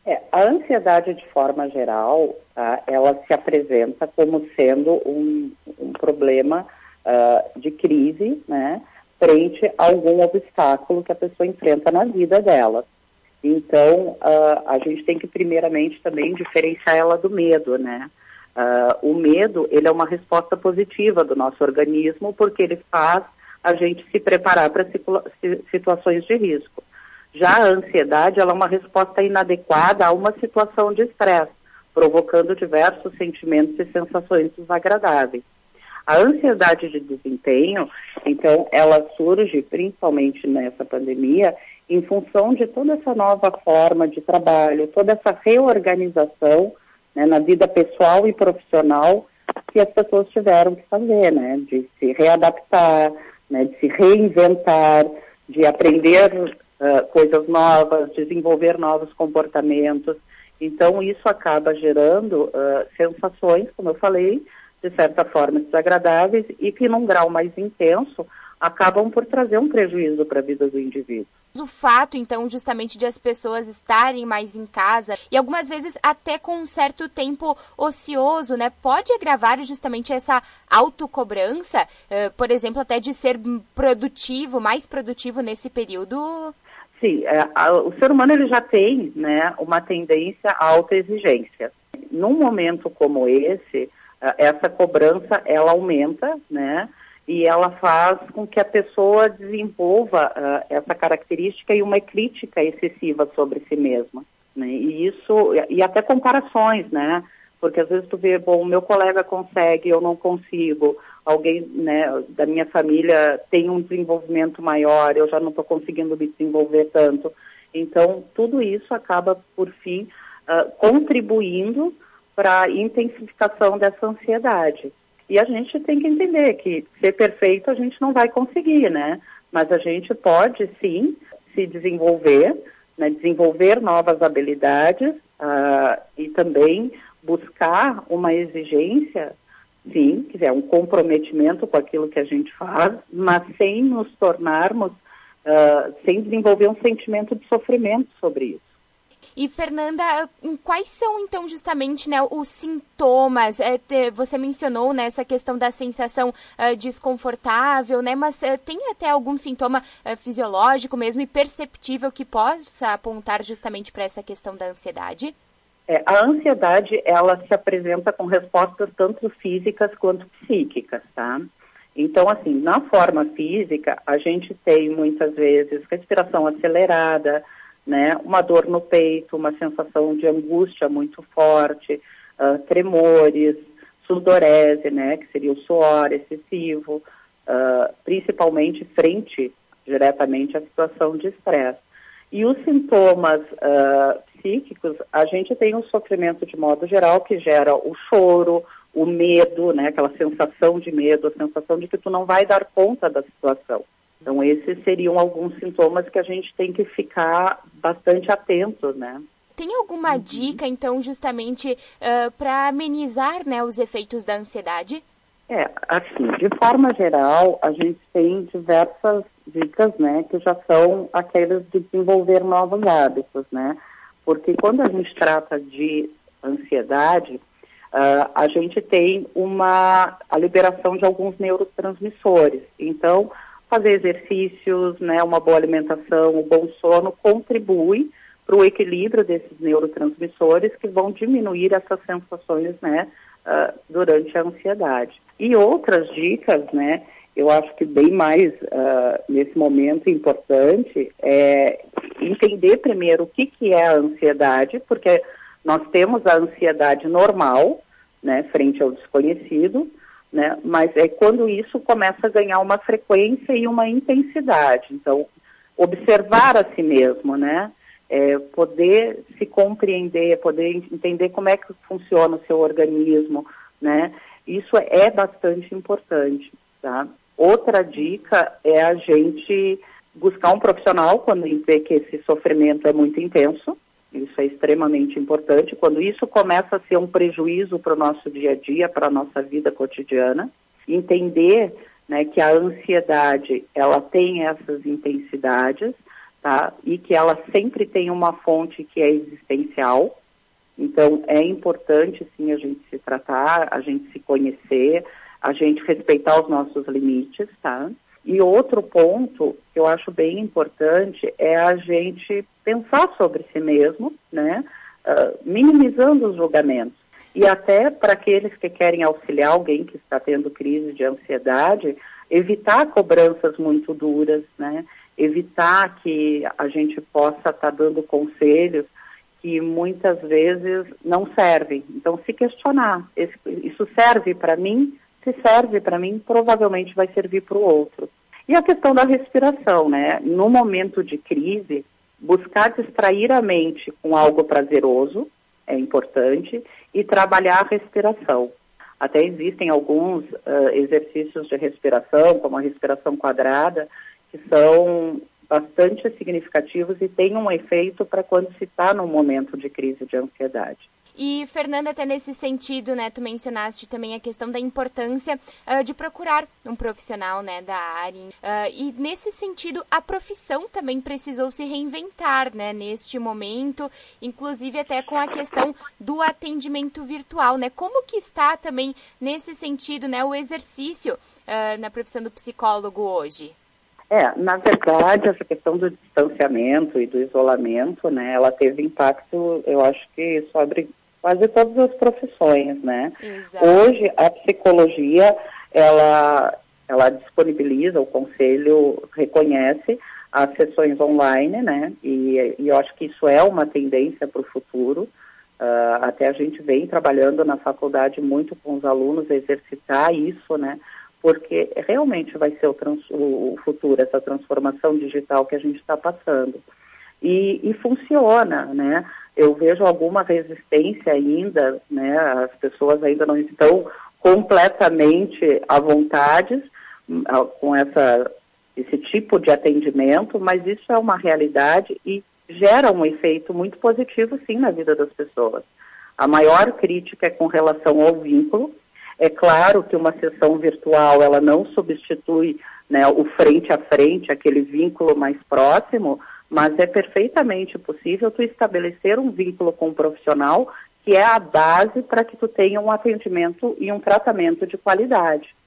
A ansiedade, de forma geral, ela se apresenta como sendo um problema de crise, né, frente a algum obstáculo que a pessoa enfrenta na vida dela. Então, a gente tem que, primeiramente, também diferenciar ela do medo, né? O medo, ele é uma resposta positiva do nosso organismo, porque ele faz a gente se preparar para situações de risco. Já a ansiedade, ela é uma resposta inadequada a uma situação de estresse, provocando diversos sentimentos e sensações desagradáveis. A ansiedade de desempenho, então, ela surge principalmente nessa pandemia em função de toda essa nova forma de trabalho, toda essa reorganização, né, na vida pessoal e profissional que as pessoas tiveram que fazer, né, de se readaptar, né, de se reinventar, de aprender coisas novas, desenvolver novos comportamentos. Então, isso acaba gerando sensações, como eu falei, de certa forma desagradáveis e que, num grau mais intenso, acabam por trazer um prejuízo para a vida do indivíduo. O fato, então, justamente de as pessoas estarem mais em casa e algumas vezes até com um certo tempo ocioso, né, pode agravar justamente essa autocobrança, por exemplo, até de ser produtivo, mais produtivo nesse período? Sim, o ser humano ele já tem, né, uma tendência à autoexigência. Num momento como esse, essa cobrança, ela aumenta, né, e ela faz com que a pessoa desenvolva essa característica e uma crítica excessiva sobre si mesma, né? E até comparações, né? Porque às vezes tu vê, bom, meu colega consegue, eu não consigo, alguém, né, da minha família tem um desenvolvimento maior, eu já não estou conseguindo me desenvolver tanto. Então, tudo isso acaba, por fim, contribuindo para a intensificação dessa ansiedade. E a gente tem que entender que ser perfeito a gente não vai conseguir, né? Mas a gente pode, sim, se desenvolver, né? Desenvolver novas habilidades e também buscar uma exigência, sim, que é um comprometimento com aquilo que a gente faz, mas sem nos tornarmos, sem desenvolver um sentimento de sofrimento sobre isso. E, Fernanda, quais são, então, justamente, né, os sintomas? Você mencionou, né, essa questão da sensação desconfortável, né, mas tem até algum sintoma fisiológico mesmo e perceptível que possa apontar justamente para essa questão da ansiedade? A ansiedade, ela se apresenta com respostas tanto físicas quanto psíquicas, tá? Então, assim, na forma física, a gente tem, muitas vezes, respiração acelerada, né, uma dor no peito, uma sensação de angústia muito forte, tremores, sudorese, né, que seria o suor excessivo, principalmente frente diretamente à situação de estresse. E os sintomas psíquicos, a gente tem um sofrimento de modo geral que gera o choro, o medo, né, aquela sensação de medo, a sensação de que tu não vai dar conta da situação. Então, esses seriam alguns sintomas que a gente tem que ficar bastante atento, né? Tem alguma dica, então, justamente para amenizar, né, os efeitos da ansiedade? Assim, de forma geral, a gente tem diversas dicas, né, que já são aquelas de desenvolver novos hábitos, né? Porque quando a gente trata de ansiedade, a gente tem a liberação de alguns neurotransmissores. Então, fazer exercícios, né, uma boa alimentação, um bom sono contribui para o equilíbrio desses neurotransmissores que vão diminuir essas sensações, né, durante a ansiedade. E outras dicas, né, eu acho que bem mais nesse momento importante é entender primeiro o que é a ansiedade, porque nós temos a ansiedade normal, né, frente ao desconhecido, né, mas é quando isso começa a ganhar uma frequência e uma intensidade. Então, observar a si mesmo, né, poder se compreender, poder entender como é que funciona o seu organismo, né, isso é bastante importante, tá? Outra dica é a gente buscar um profissional quando a gente vê que esse sofrimento é muito intenso. Isso é extremamente importante. Quando isso começa a ser um prejuízo para o nosso dia a dia, para a nossa vida cotidiana, entender, né, que a ansiedade, ela tem essas intensidades, tá? E que ela sempre tem uma fonte que é existencial. Então, é importante, sim, a gente se tratar, a gente se conhecer, a gente respeitar os nossos limites, tá? E outro ponto que eu acho bem importante é a gente pensar sobre si mesmo, né? Minimizando os julgamentos. E até para aqueles que querem auxiliar alguém que está tendo crise de ansiedade, evitar cobranças muito duras, né? Evitar que a gente possa estar dando conselhos que muitas vezes não servem. Então, se questionar, isso serve para mim? Se serve para mim, provavelmente vai servir para o outro. E a questão da respiração, né? No momento de crise, buscar distrair a mente com algo prazeroso é importante e trabalhar a respiração. Até existem alguns exercícios de respiração, como a respiração quadrada, que são bastante significativos e têm um efeito para quando se está num momento de crise de ansiedade. E, Fernanda, até nesse sentido, né, tu mencionaste também a questão da importância de procurar um profissional, né, da área. E, nesse sentido, a profissão também precisou se reinventar, né, neste momento, inclusive até com a questão do atendimento virtual, né? Como que está também, nesse sentido, né, o exercício na profissão do psicólogo hoje? Na verdade, essa questão do distanciamento e do isolamento, né, ela teve impacto, eu acho que sobre quase todas as profissões, né? Exato. Hoje, a psicologia, ela disponibiliza, o conselho reconhece as sessões online, né? E eu acho que isso é uma tendência para o futuro. Até a gente vem trabalhando na faculdade muito com os alunos a exercitar isso, né? Porque realmente vai ser o futuro, essa transformação digital que a gente está passando. E funciona, né? Eu vejo alguma resistência ainda, né? As pessoas ainda não estão completamente à vontade com esse tipo de atendimento, mas isso é uma realidade e gera um efeito muito positivo, sim, na vida das pessoas. A maior crítica é com relação ao vínculo. É claro que uma sessão virtual, ela não substitui, né, o frente a frente, aquele vínculo mais próximo, mas é perfeitamente possível tu estabelecer um vínculo com um profissional que é a base para que tu tenha um atendimento e um tratamento de qualidade.